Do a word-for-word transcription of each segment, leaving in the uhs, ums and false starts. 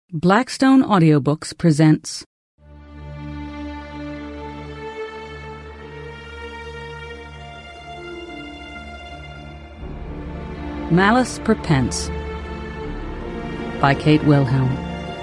Blackstone Audiobooks presents Malice Prepense by Kate Wilhelm.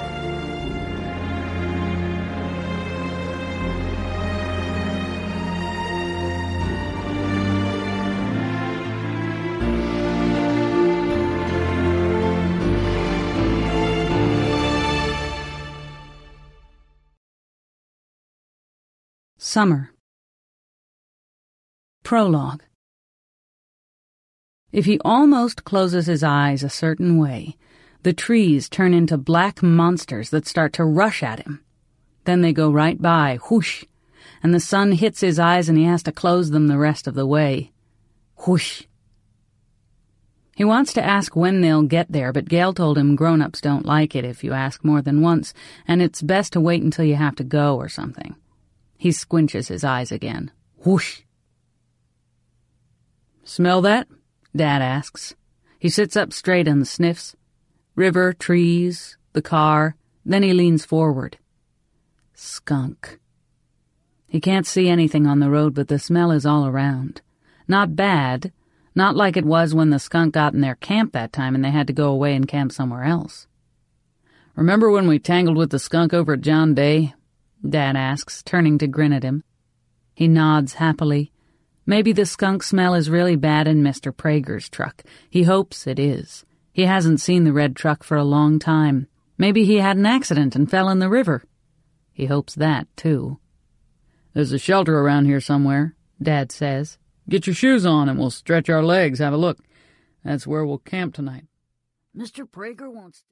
Summer. Prologue. If he almost closes his eyes a certain way, the trees turn into black monsters that start to rush at him. Then they go right by, whoosh, and the sun hits his eyes and he has to close them the rest of the way. Whoosh. He wants to ask when they'll get there, but Gail told him grown-ups don't like it if you ask more than once, and it's best to wait until you have to go or something. He squinches his eyes again. Whoosh. "Smell that?" Dad asks. He sits up straight and sniffs. River, trees, the car. Then he leans forward. Skunk. He can't see anything on the road, but the smell is all around. Not bad. Not like it was when the skunk got in their camp that time and they had to go away and camp somewhere else. "Remember when we tangled with the skunk over at John Bay?" Dad asks, turning to grin at him. He nods happily. Maybe the skunk smell is really bad in Mister Prager's truck. He hopes it is. He hasn't seen the red truck for a long time. Maybe he had an accident and fell in the river. He hopes that, too. "There's a shelter around here somewhere," Dad says. "Get your shoes on and we'll stretch our legs, have a look. That's where we'll camp tonight." "Mister Prager wants..."